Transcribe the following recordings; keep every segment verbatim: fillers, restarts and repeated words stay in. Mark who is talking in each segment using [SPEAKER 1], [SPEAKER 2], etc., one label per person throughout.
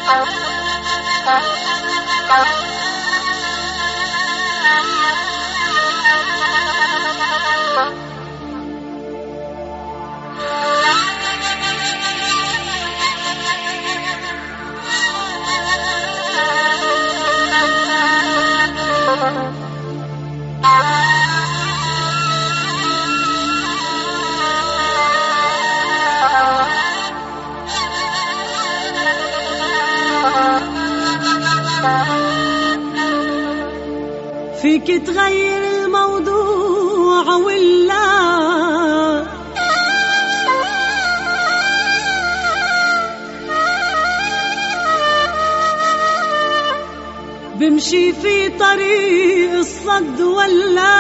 [SPEAKER 1] فيك تغير الموضوع ولا بمشي في طريق الصد ولا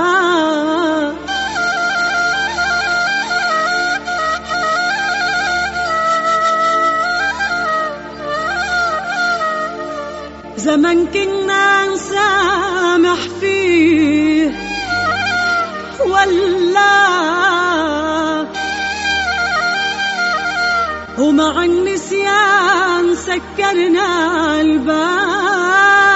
[SPEAKER 1] زمن كنا نسامح فيه ولا ومع النسيان سكرنا الباب